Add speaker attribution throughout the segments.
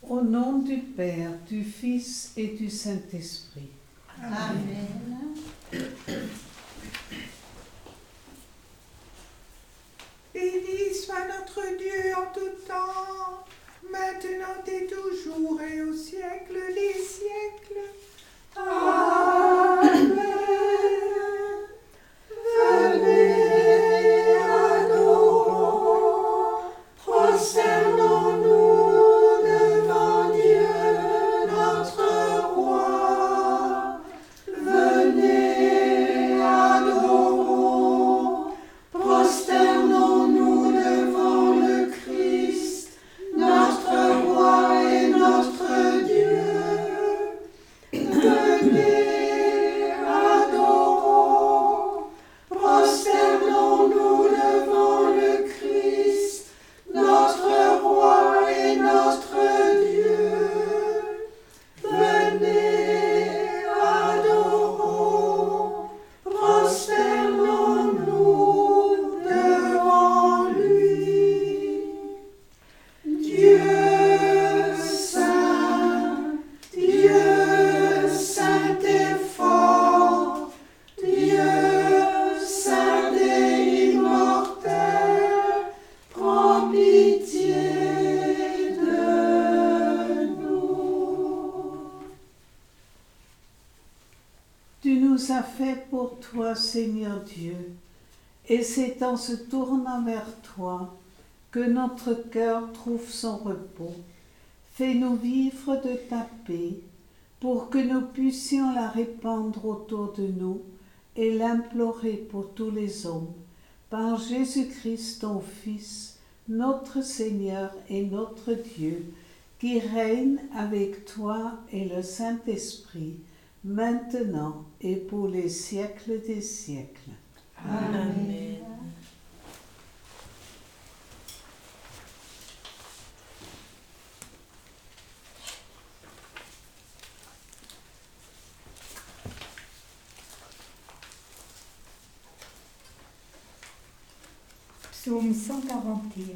Speaker 1: Au nom du Père, du Fils et du Saint-Esprit.
Speaker 2: Amen.
Speaker 3: Béni soit notre Dieu en tout temps, maintenant et toujours et au siècle des siècles. Amen. Venez, adorons, prosternons-nous devant Dieu, notre roi. Venez, adorons, prosternons-nous devant le Christ, notre roi et notre Dieu. Venez, adorons, prosternons-nous devant le Christ, notre roi et notre Dieu. Venez, adorons, prosternons-nous devant lui. Dieu saint et fort, Dieu saint et immortel, prends pitié de nous.
Speaker 1: Tu nous as fait pour toi, Seigneur Dieu, et c'est en se tournant vers toi que notre cœur trouve son repos. Fais-nous vivre de ta paix, pour que nous puissions la répandre autour de nous et l'implorer pour tous les hommes. Par Jésus-Christ, ton Fils, notre Seigneur et notre Dieu, qui règne avec toi et le Saint-Esprit, maintenant et pour les siècles des siècles.
Speaker 2: Amen. Psaume 141.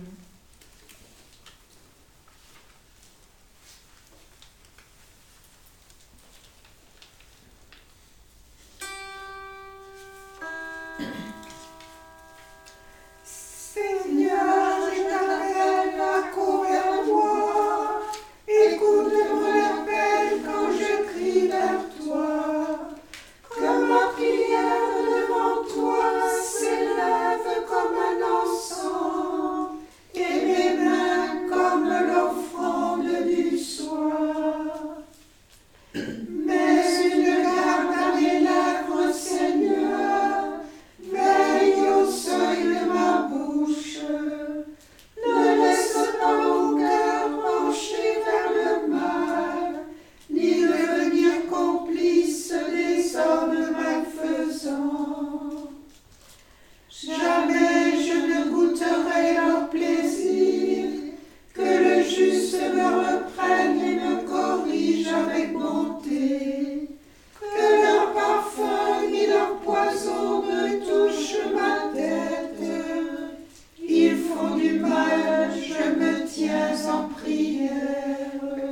Speaker 3: Seigneur, je t'appelle, accours vers moi. Écoute mon appel quand je crie vers toi. Que ma prière devant toi s'élève comme un encens, et mes mains comme l'offrande du soir. Mais une garde à mes lèvres, Seigneur, veille au seuil de ma bouche. Ne laisse pas mon cœur pencher vers le mal, ni devenir complice des hommes malfaisants. Jamais je ne goûterai leur plaisir, que le juste me reprenne et me corrige avec bonté. Que leur parfum ni leur poison ne touchent ma tête. Ils font du mal, je me tiens en prière.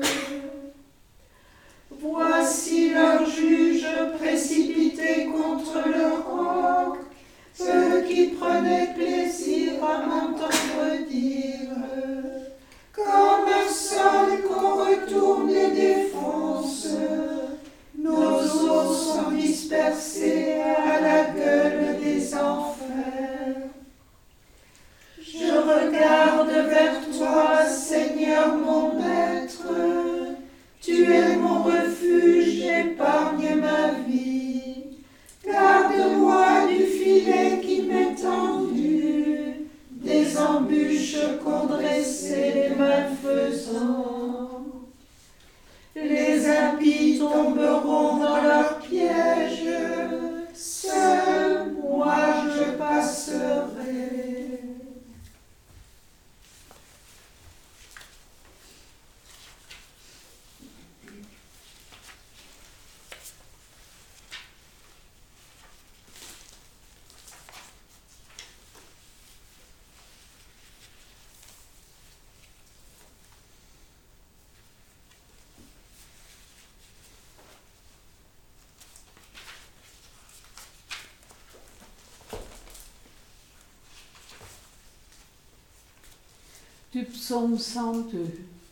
Speaker 3: Voici leurs juges précipités contre le roc, ceux qui prenaient plaisir à m'entendre dire. Comme un sol qu'on retourne et défonce, nos os sont dispersés à la gueule des enfers. Je regarde vers toi, Seigneur mon Maître. Tu es mon refuge, épargne ma vie. Garde-moi du filet qui m'est tendu, des embûches qu'ont dressées les malfaisants. Les impies tomberont dans leurs pièges, seul moi je passerai.
Speaker 1: Du psaume 102.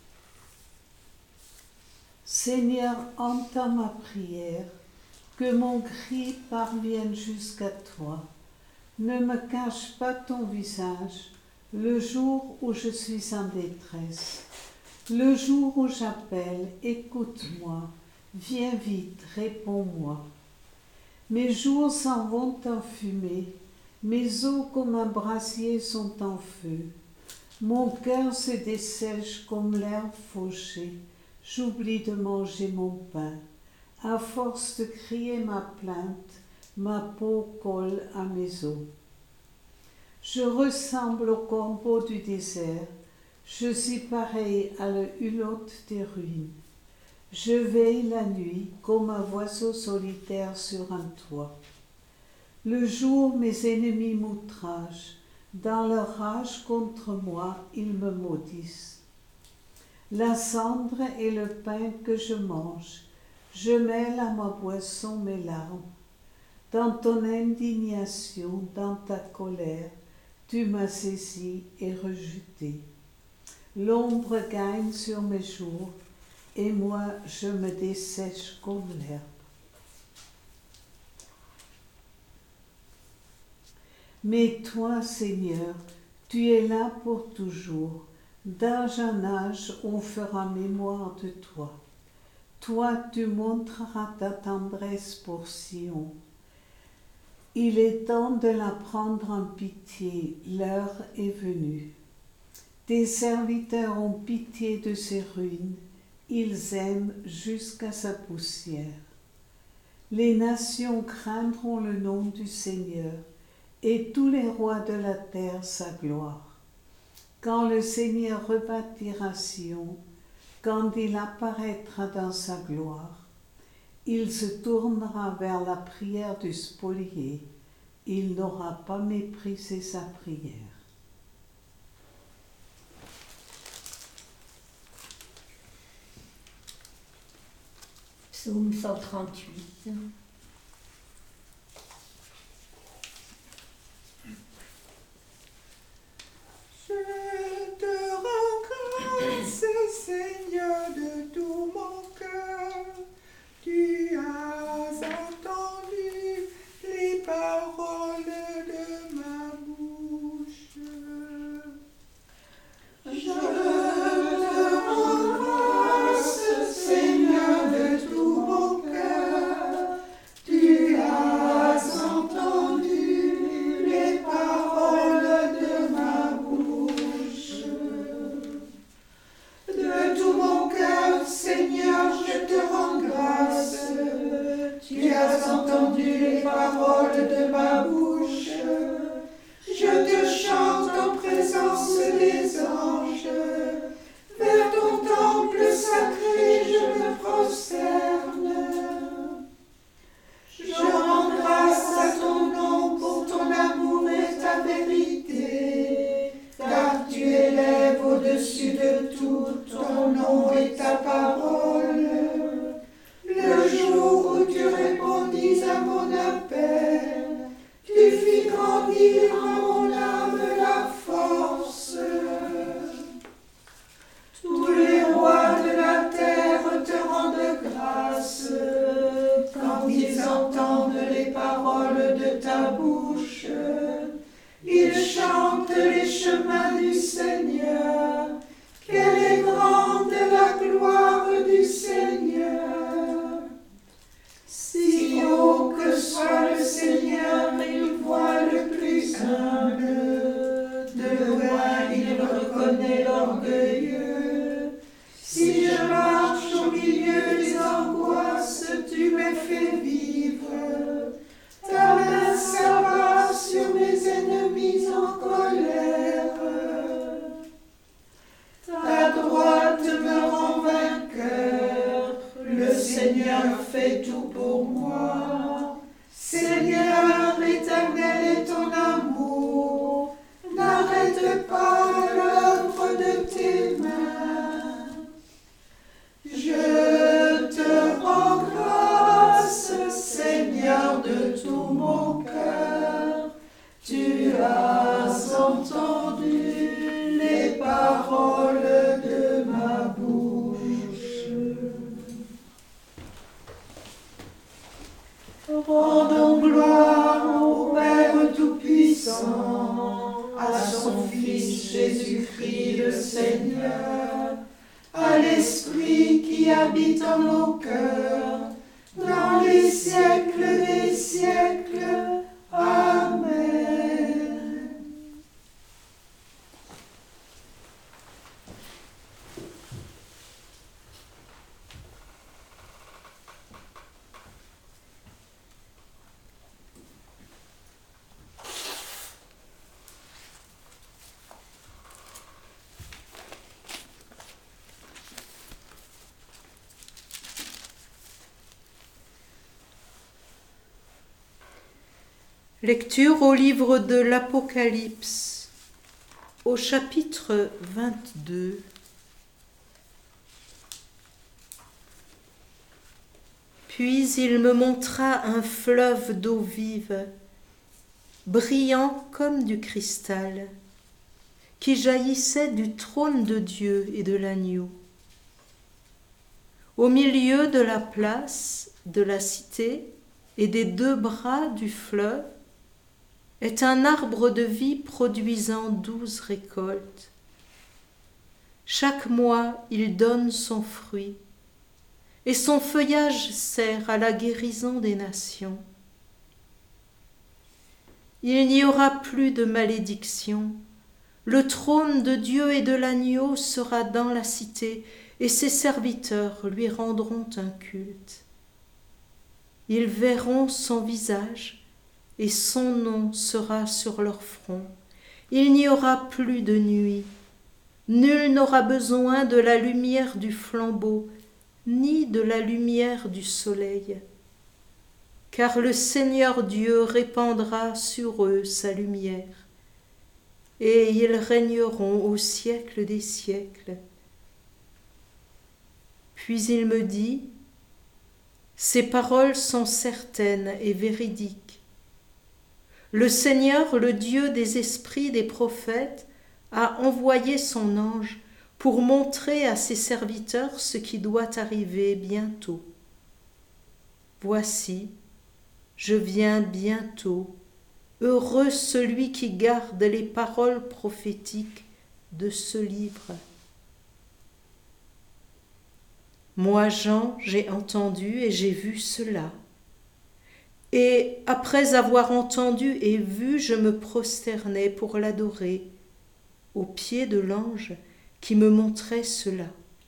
Speaker 1: Seigneur, entends ma prière, que mon cri parvienne jusqu'à toi. Ne me cache pas ton visage le jour où je suis en détresse. Le jour où j'appelle, écoute-moi, viens vite, réponds-moi. Mes jours s'en vont en fumée, mes os comme un brasier sont en feu. Mon cœur se dessèche comme l'herbe fauchée, j'oublie de manger mon pain. À force de crier ma plainte, ma peau colle à mes os. Je ressemble au corbeau du désert, je suis pareil à la hulotte des ruines. Je veille la nuit comme un oiseau solitaire sur un toit. Le jour, mes ennemis m'outragent, dans leur rage contre moi, ils me maudissent. La cendre est le pain que je mange, je mêle à ma boisson mes larmes. Dans ton indignation, dans ta colère, tu m'as saisi et rejeté. L'ombre gagne sur mes jours, et moi je me dessèche comme l'herbe. Mais toi, Seigneur, tu es là pour toujours. D'âge en âge, on fera mémoire de toi. Toi, tu montreras ta tendresse pour Sion. Il est temps de la prendre en pitié, l'heure est venue. Tes serviteurs ont pitié de ses ruines, ils aiment jusqu'à sa poussière. Les nations craindront le nom du Seigneur, et tous les rois de la terre sa gloire. Quand le Seigneur rebâtira Sion, quand il apparaîtra dans sa gloire, il se tournera vers la prière du spolié, il n'aura pas méprisé sa prière.
Speaker 2: Psaume 138.
Speaker 3: Je te rends grâce, Seigneur, de tout mon cœur. Tu as entendu les paroles de ma bouche. Je te rends grâce, Seigneur, de tout mon cœur. Tu as entendu les paroles de ma bouche. De tout mon cœur, Seigneur, je te rends grâce. Tu as entendu les paroles de ma bouche. Je te chante en présence des anges. Vers ton temple sacré, je me prosterne. Je rends grâce à ton nom pour ton amour et ta vérité, car tu élèves au-dessus de tout ton nom et ta parole. Le jour où tu répondis à mon appel, tu fis grandir à mon âme la force. Tous les rois de la terre te rendent grâce quand ils entendent les paroles de ta bouche. Ils chantent les chemins du Seigneur. Quelle est grande la gloire du Seigneur. Si haut que soit le Seigneur, il voit le plus humble. De loin, il reconnaît l'orgueilleux. Si je marche au milieu des angoisses, tu me fais vivre. Ta main s'abat sur mes ennemis en colère. Seigneur, à l'Esprit qui habite en nos cœurs, dans les siècles des siècles. Amen.
Speaker 4: Lecture au livre de l'Apocalypse, au chapitre 22. Puis il me montra un fleuve d'eau vive, brillant comme du cristal, qui jaillissait du trône de Dieu et de l'agneau. Au milieu de la place, de la cité et des deux bras du fleuve, est un arbre de vie produisant 12 récoltes. Chaque mois, il donne son fruit, et son feuillage sert à la guérison des nations. Il n'y aura plus de malédiction. Le trône de Dieu et de l'agneau sera dans la cité, et ses serviteurs lui rendront un culte. Ils verront son visage, et son nom sera sur leur front. Il n'y aura plus de nuit. Nul n'aura besoin de la lumière du flambeau, ni de la lumière du soleil, car le Seigneur Dieu répandra sur eux sa lumière, et ils régneront au siècle des siècles. Puis il me dit, ces paroles sont certaines et véridiques. Le Seigneur, le Dieu des esprits des prophètes, a envoyé son ange pour montrer à ses serviteurs ce qui doit arriver bientôt. Voici, je viens bientôt. Heureux celui qui garde les paroles prophétiques de ce livre. Moi, Jean, j'ai entendu et j'ai vu cela. Et après avoir entendu et vu, je me prosternai pour l'adorer aux pieds de l'ange qui me montrait cela.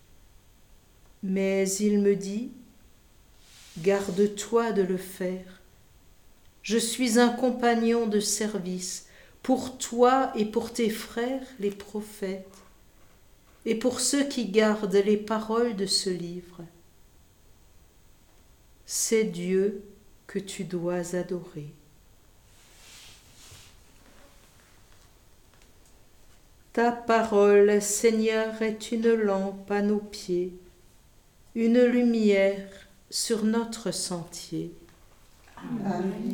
Speaker 4: Mais il me dit, garde-toi de le faire. Je suis un compagnon de service pour toi et pour tes frères les prophètes, et pour ceux qui gardent les paroles de ce livre. C'est Dieu que tu dois adorer. Ta parole, Seigneur, est une lampe à nos pieds, une lumière sur notre sentier.
Speaker 3: Amen.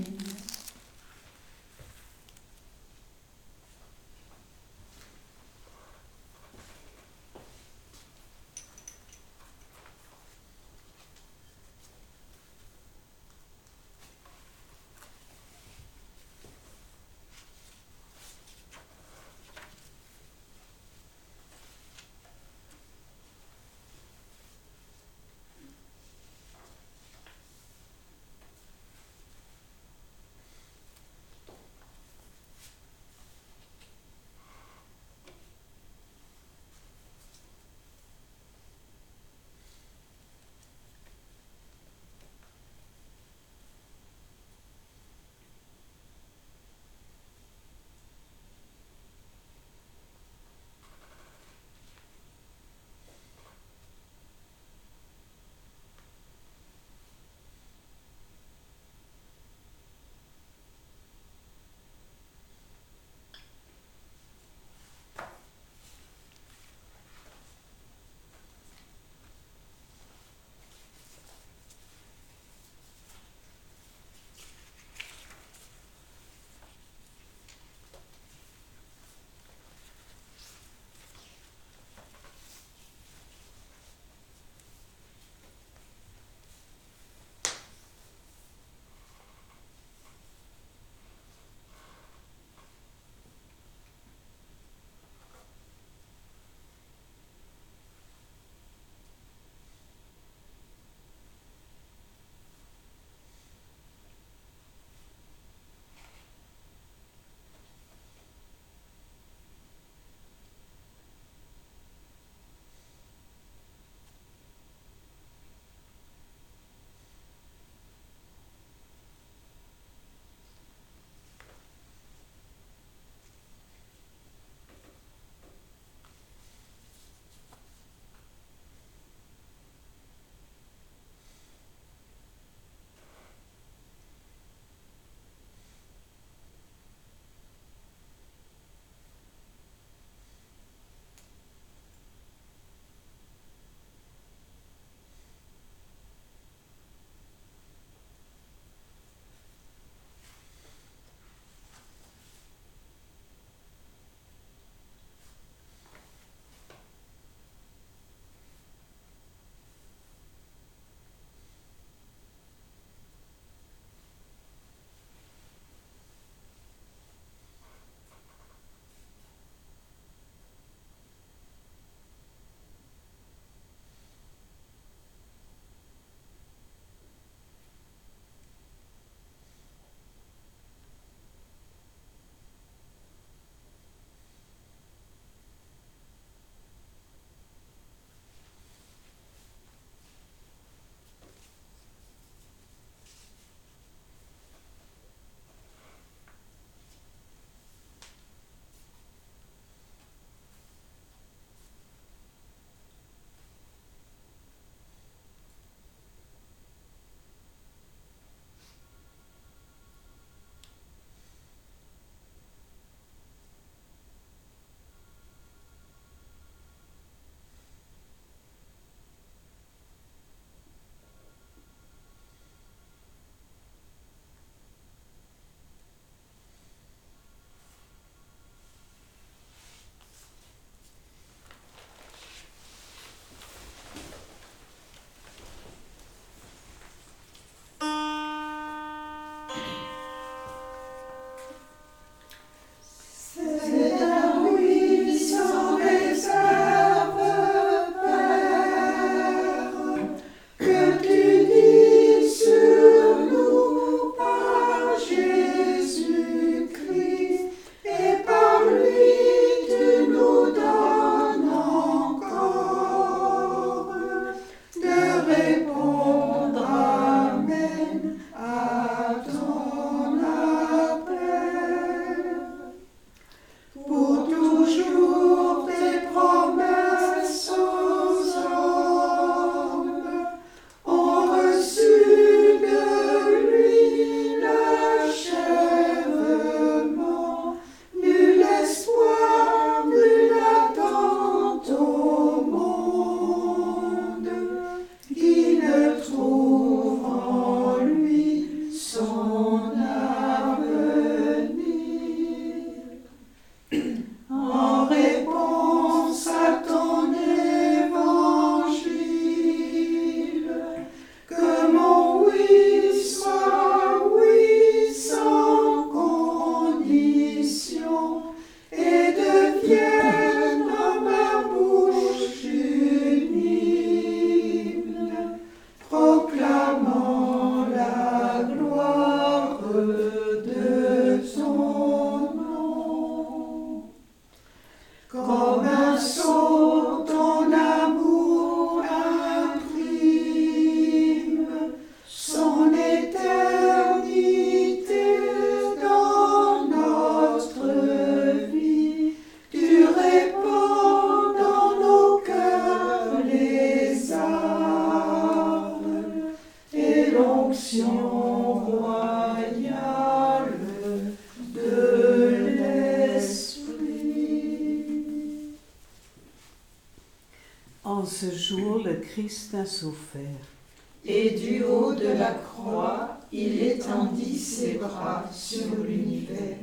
Speaker 1: ce jour, le Christ a souffert.
Speaker 3: Et du haut de la croix, il étendit ses bras sur l'univers.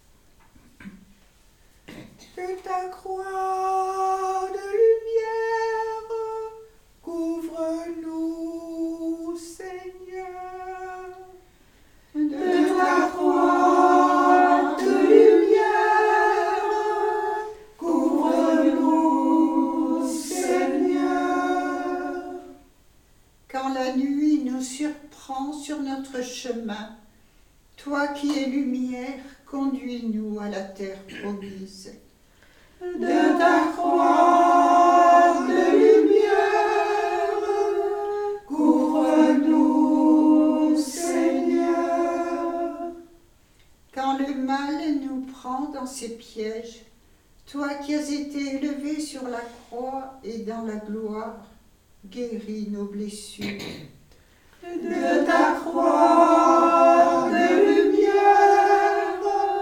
Speaker 3: Que ta croix de lumière couvre-nous, Seigneur. De ta croix de lumière couvre-nous, Seigneur. Quand la nuit nous surprend sur notre chemin, toi qui es lumière, conduis-nous à la terre promise. De ta croix de lumière, couvre-nous, Seigneur. Quand le mal nous prend dans ses pièges, toi qui as été élevé sur la croix et dans la gloire, guéris nos blessures. De ta croix de lumière,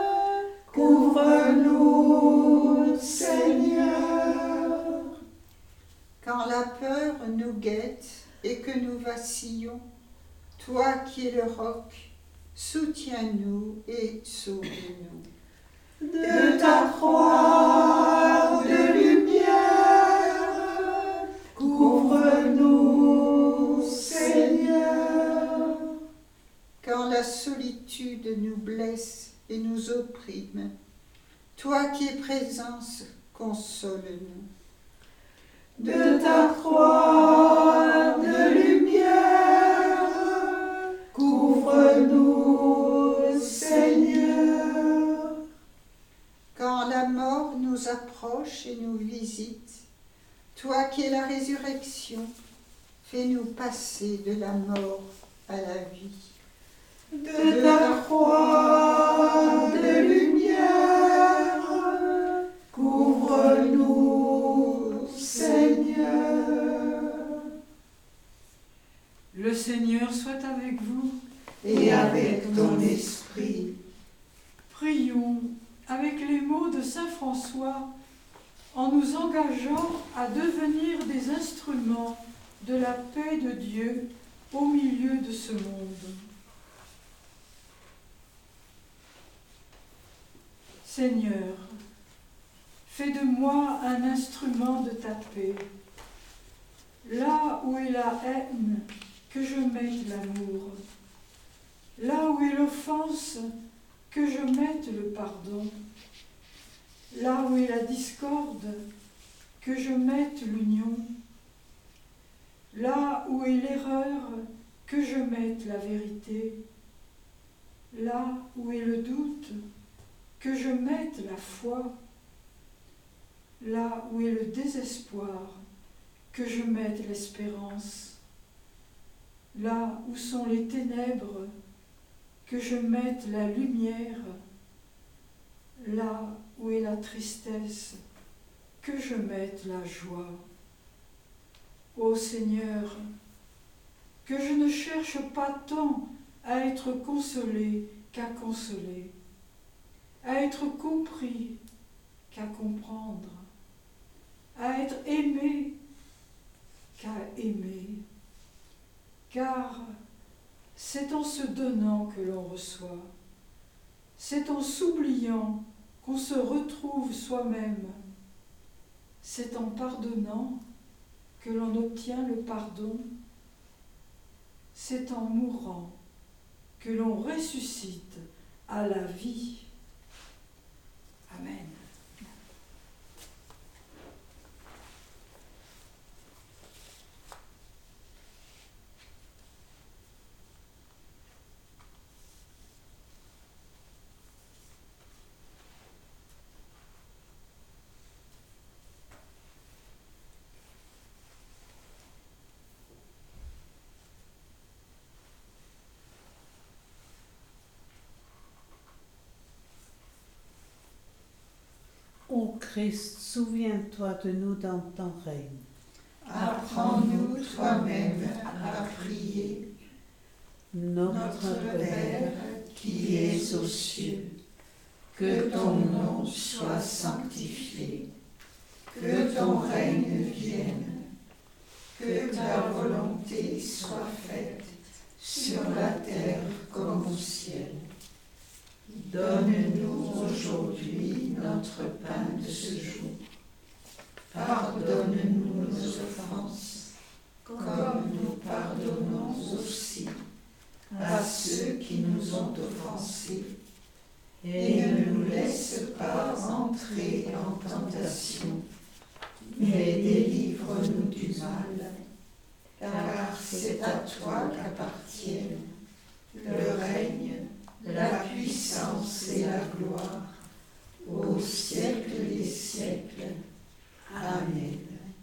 Speaker 3: couvre-nous, Seigneur. Quand la peur nous guette et que nous vacillons, toi qui es le roc, soutiens-nous et sauve-nous. De ta croix de lumière, couvre-nous, Seigneur. Quand la solitude nous blesse et nous opprime, toi qui es présence, console-nous. De ta croix de lumière, couvre-nous, Seigneur. Quand la mort nous approche et nous visite, toi qui es la résurrection, fais-nous passer de la mort à la vie. De ta croix de lumière, couvre-nous, Seigneur.
Speaker 5: Le Seigneur soit avec vous.
Speaker 3: Et avec ton esprit.
Speaker 5: Prions avec les mots de saint François en nous engageant à devenir des instruments de la paix de Dieu au milieu de ce monde. Seigneur, fais de moi un instrument de ta paix. Là où est la haine, que je mette l'amour. Là où est l'offense, que je mette le pardon. Là où est la discorde, que je mette l'union. Là où est l'erreur, que je mette la vérité. Là où est le doute, que je mette la foi. Là où est le désespoir, que je mette l'espérance. Là où sont les ténèbres, que je mette la lumière. Là où est la tristesse, que je mette la joie. Ô Seigneur, que je ne cherche pas tant à être consolé qu'à consoler, à être compris qu'à comprendre, à être aimé qu'à aimer, car c'est en se donnant que l'on reçoit, c'est en s'oubliant qu'on se retrouve soi-même, c'est en pardonnant que l'on obtient le pardon, c'est en mourant que l'on ressuscite à la vie. Amen.
Speaker 1: Ô Christ, souviens-toi de nous dans ton règne.
Speaker 3: Apprends-nous toi-même à prier.
Speaker 1: Notre
Speaker 3: Père qui es aux cieux, que ton nom soit sanctifié, que ton règne vienne, Que ta volonté soit faite sur la terre comme au ciel. Donne-nous aujourd'hui notre pain de ce jour. Pardonne-nous nos offenses, comme nous pardonnons aussi à ceux qui nous ont offensés. Et ne nous laisse pas entrer en tentation, mais délivre-nous du mal, car c'est à toi qu'appartiennent le règne, la puissance et la gloire, au siècle des siècles. Amen.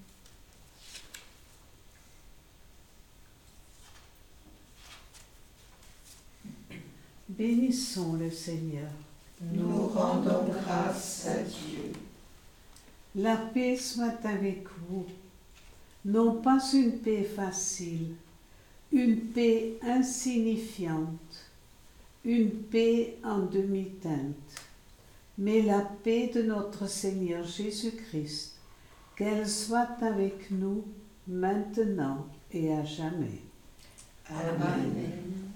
Speaker 1: Bénissons le Seigneur.
Speaker 3: Nous rendons grâce à Dieu.
Speaker 1: La paix soit avec vous. Non pas une paix facile, une paix insignifiante, une paix en demi-teinte, mais la paix de notre Seigneur Jésus-Christ, qu'elle soit avec nous maintenant et à jamais.
Speaker 3: Amen.